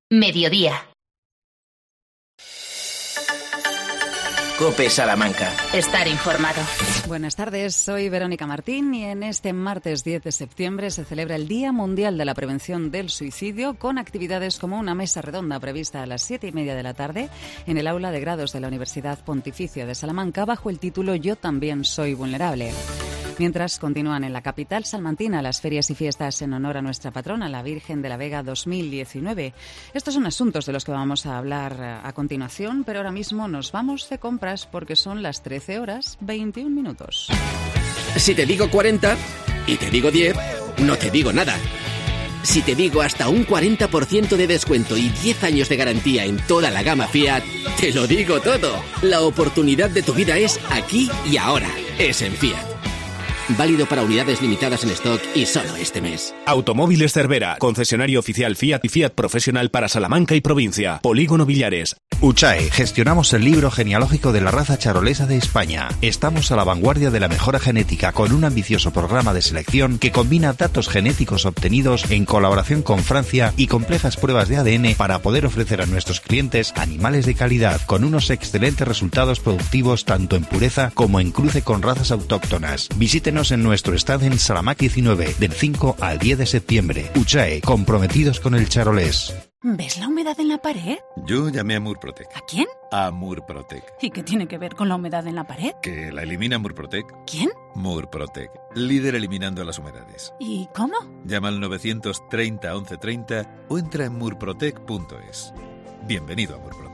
Mediodía. COPE Salamanca. Estar informado. Buenas tardes, soy Verónica Martín y en este martes 10 de septiembre se celebra el Día Mundial de la Prevención del Suicidio, con actividades como una mesa redonda prevista a las 7:30 de la tarde en el aula de grados de la Universidad Pontificia de Salamanca bajo el título Yo también soy vulnerable. Mientras continúan en la capital salmantina las ferias y fiestas en honor a nuestra patrona, la Virgen de la Vega 2019. Estos son asuntos de los que vamos a hablar a continuación, pero ahora mismo nos vamos de compras porque son las 13:21. Si te digo 40 y te digo 10, no te digo nada. Si te digo hasta un 40% de descuento y 10 años de garantía en toda la gama Fiat, te lo digo todo. La oportunidad de tu vida es aquí y ahora. Es en Fiat. Válido para unidades limitadas en stock y solo este mes. Automóviles Cervera, concesionario oficial Fiat y Fiat Profesional para Salamanca y provincia. Polígono Villares. UCHAE, gestionamos el libro genealógico de la raza charolesa de España. Estamos a la vanguardia de la mejora genética con un ambicioso programa de selección que combina datos genéticos obtenidos en colaboración con Francia y complejas pruebas de ADN para poder ofrecer a nuestros clientes animales de calidad con unos excelentes resultados productivos tanto en pureza como en cruce con razas autóctonas. Visítenos en nuestro stand en Salamanca 19, del 5 al 10 de septiembre. UCHAE, comprometidos con el charolés. ¿Ves la humedad en la pared? Yo llamé a Murprotec. ¿A quién? A Murprotec. ¿Y qué tiene que ver con la humedad en la pared? Que la elimina Murprotec. ¿Quién? Murprotec, líder eliminando las humedades. ¿Y cómo? Llama al 930 1130 o entra en murprotec.es. Bienvenido a Murprotec.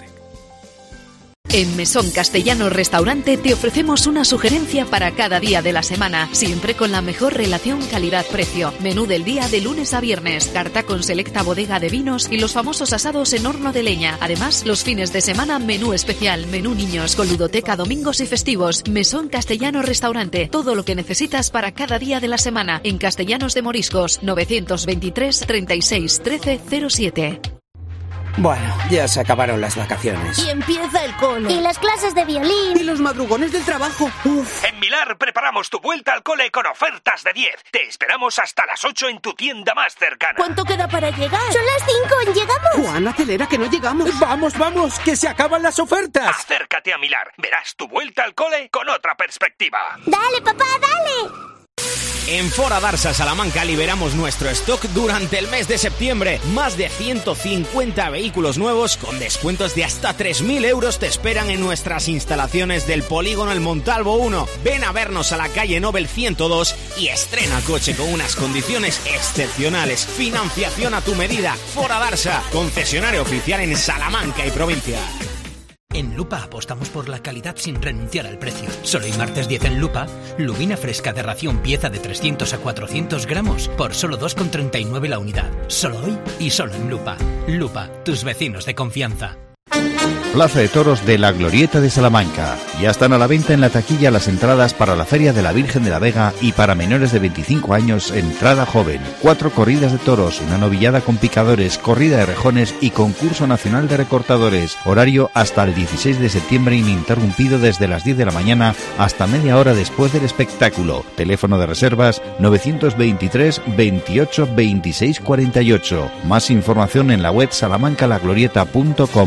En Mesón Castellano Restaurante te ofrecemos una sugerencia para cada día de la semana, siempre con la mejor relación calidad-precio. Menú del día de lunes a viernes, carta con selecta bodega de vinos y los famosos asados en horno de leña. Además, los fines de semana, menú especial, menú niños, con ludoteca domingos y festivos. Mesón Castellano Restaurante, todo lo que necesitas para cada día de la semana. En Castellanos de Moriscos, 923 36 13 07. Bueno, ya se acabaron las vacaciones. Y empieza el cole. Y las clases de violín. Y los madrugones del trabajo. Uf. En Milar preparamos tu vuelta al cole con ofertas de 10. Te esperamos hasta las 8 en tu tienda más cercana. ¿Cuánto queda para llegar? Son las 5, ¿llegamos? Juan, acelera que no llegamos. Vamos, que se acaban las ofertas. Acércate a Milar. Verás tu vuelta al cole con otra perspectiva. Dale, papá, dale. En Fora Darsa Salamanca liberamos nuestro stock durante el mes de septiembre. Más de 150 vehículos nuevos con descuentos de hasta 3.000 euros te esperan en nuestras instalaciones del Polígono El Montalvo 1. Ven a vernos a la calle Nobel 102 y estrena coche con unas condiciones excepcionales. Financiación a tu medida. Fora Darsa, concesionario oficial en Salamanca y provincia. En Lupa apostamos por la calidad sin renunciar al precio. Solo hoy martes 10 en Lupa, lubina fresca de ración pieza de 300 a 400 gramos por solo 2,39 la unidad. Solo hoy y solo en Lupa. Lupa, tus vecinos de confianza. Plaza de Toros de la Glorieta de Salamanca. Ya están a la venta en la taquilla las entradas para la Feria de la Virgen de la Vega y para menores de 25 años, entrada joven. 4 corridas de toros, una novillada con picadores, corrida de rejones y concurso nacional de recortadores. Horario hasta el 16 de septiembre ininterrumpido desde las 10 de la mañana hasta media hora después del espectáculo. Teléfono de reservas 923 28 26 48. Más información en la web salamancalaglorieta.com.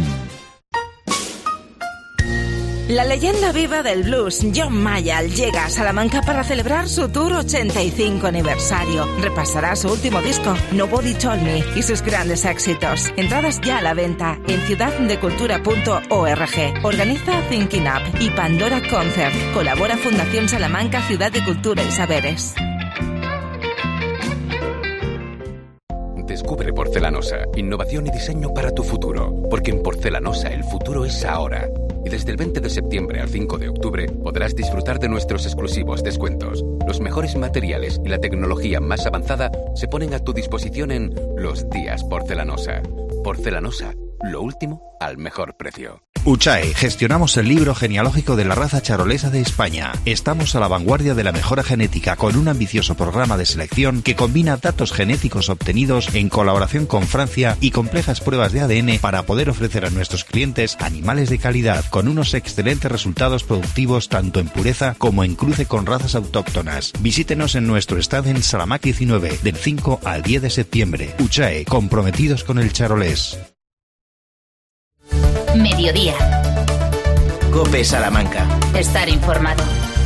La leyenda viva del blues, John Mayall, llega a Salamanca para celebrar su tour 85 aniversario. Repasará su último disco, Nobody Told Me, y sus grandes éxitos. Entradas ya a la venta en ciudaddecultura.org. Organiza Thinking Up y Pandora Concert. Colabora Fundación Salamanca, Ciudad de Cultura y Saberes. Descubre Porcelanosa, innovación y diseño para tu futuro. Porque en Porcelanosa el futuro es ahora. Y desde el 20 de septiembre al 5 de octubre podrás disfrutar de nuestros exclusivos descuentos. Los mejores materiales y la tecnología más avanzada se ponen a tu disposición en Los Días Porcelanosa. Porcelanosa, lo último al mejor precio. UCHAE, gestionamos el libro genealógico de la raza charolesa de España. Estamos a la vanguardia de la mejora genética con un ambicioso programa de selección que combina datos genéticos obtenidos en colaboración con Francia y complejas pruebas de ADN para poder ofrecer a nuestros clientes animales de calidad con unos excelentes resultados productivos tanto en pureza como en cruce con razas autóctonas. Visítenos en nuestro stand en Salamanca 19, del 5 al 10 de septiembre. UCHAE, comprometidos con el charolés. Mediodía. COPE Salamanca. Estar informado.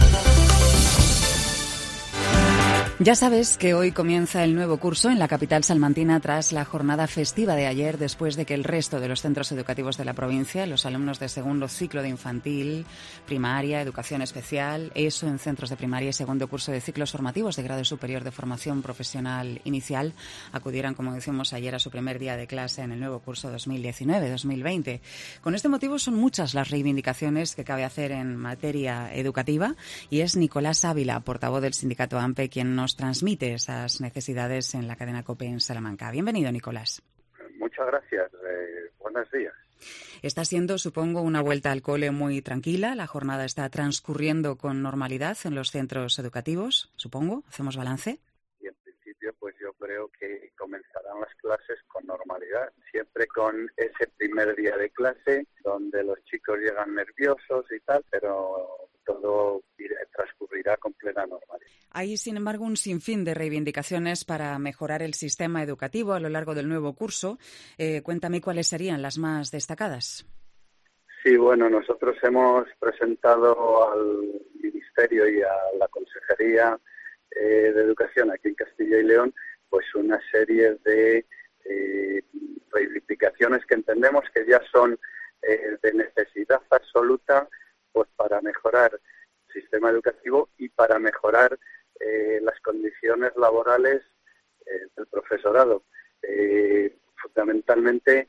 Ya sabes que hoy comienza el nuevo curso en la capital salmantina tras la jornada festiva de ayer, después de que el resto de los centros educativos de la provincia, los alumnos de segundo ciclo de infantil, primaria, educación especial, ESO en centros de primaria y segundo curso de ciclos formativos de grado superior de formación profesional inicial, acudieran, como decimos ayer, a su primer día de clase en el nuevo curso 2019-2020. Con este motivo son muchas las reivindicaciones que cabe hacer en materia educativa y es Nicolás Ávila, portavoz del sindicato AMPE, quien nos transmite esas necesidades en la cadena COPE en Salamanca. Bienvenido, Nicolás. Muchas gracias. Buenos días. Está siendo, supongo, una vuelta al cole muy tranquila. La jornada está transcurriendo con normalidad en los centros educativos, supongo. ¿Hacemos balance? Y en principio, pues yo creo que comenzarán las clases con normalidad. Siempre con ese primer día de clase, donde los chicos llegan nerviosos y tal, pero todo transcurrirá con plena normalidad. Hay, sin embargo, un sinfín de reivindicaciones para mejorar el sistema educativo a lo largo del nuevo curso. Cuéntame cuáles serían las más destacadas. Sí, bueno, nosotros hemos presentado al Ministerio y a la Consejería de Educación aquí en Castilla y León pues una serie de reivindicaciones que entendemos que ya son de necesidad absoluta pues para mejorar el sistema educativo y para mejorar las condiciones laborales del profesorado, fundamentalmente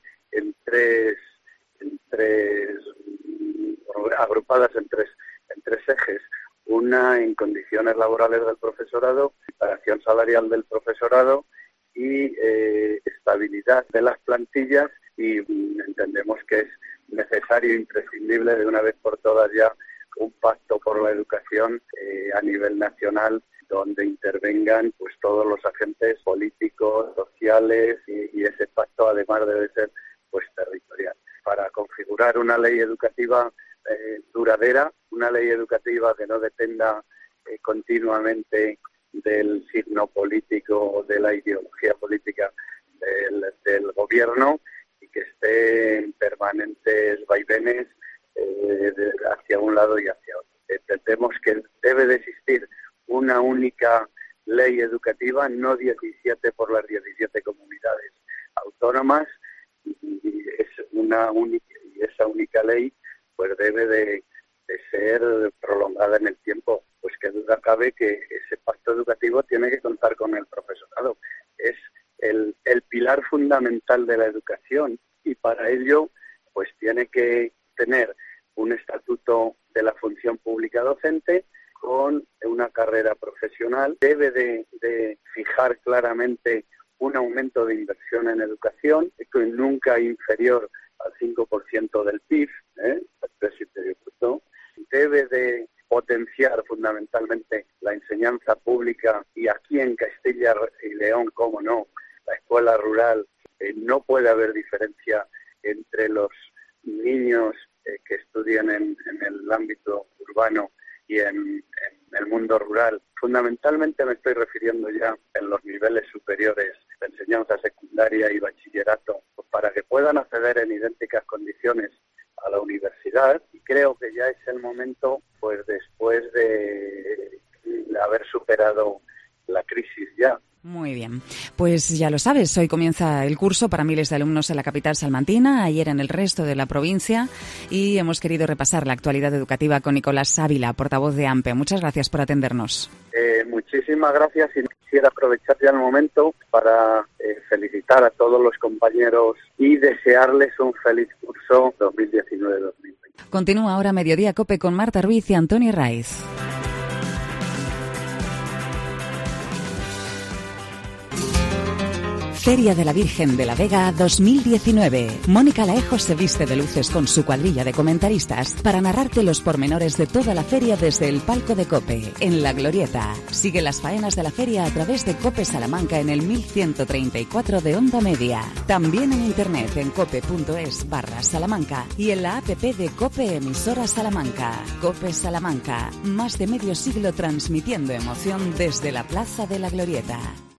agrupadas en tres ejes. Una en condiciones laborales del profesorado, preparación salarial del profesorado y estabilidad de las plantillas, y entendemos que es necesario e imprescindible de una vez por todas ya un pacto por la educación a nivel nacional, donde intervengan pues todos los agentes políticos, sociales, y ese pacto además debe ser pues territorial. Para configurar una ley educativa duradera, una ley educativa que no dependa continuamente del signo político o de la ideología política del gobierno, y que esté en permanentes vaivenes hacia un lado y hacia otro. Entendemos que debe de existir una única ley educativa, no 17 por las 17 comunidades autónomas, y esa única ley pues debe de ser prolongada en el tiempo. Pues que duda cabe que ese pacto educativo tiene que contar con el profesorado. Es el pilar fundamental de la educación, y para ello pues tiene que tener un estatuto de la función pública docente con una carrera profesional. Debe de fijar claramente un aumento de inversión en educación, que nunca inferior al 5% del PIB, el Producto Interior Bruto. Debe de potenciar fundamentalmente la enseñanza pública, y aquí en Castilla y León, cómo no, la escuela rural. No puede haber diferencia entre los niños que estudian en el ámbito urbano y en el mundo rural. Fundamentalmente me estoy refiriendo ya en los niveles superiores de enseñanza secundaria y bachillerato, pues para que puedan acceder en idénticas condiciones a la universidad. Y creo que ya es el momento, pues después de haber superado la crisis ya. Muy bien, pues ya lo sabes, hoy comienza el curso para miles de alumnos en la capital salmantina, ayer en el resto de la provincia, y hemos querido repasar la actualidad educativa con Nicolás Ávila, portavoz de AMPE. Muchas gracias por atendernos. Muchísimas gracias, y quisiera aprovechar ya el momento para felicitar a todos los compañeros y desearles un feliz curso 2019-2020. Continúa ahora Mediodía COPE con Marta Ruiz y Antonio Raiz. Feria de la Virgen de la Vega 2019. Mónica Laejo se viste de luces con su cuadrilla de comentaristas para narrarte los pormenores de toda la feria desde el palco de COPE, en La Glorieta. Sigue las faenas de la feria a través de COPE Salamanca en el 1134 de onda media. También en internet en cope.es/Salamanca y en la app de COPE Emisora Salamanca. COPE Salamanca, más de medio siglo transmitiendo emoción desde la Plaza de La Glorieta.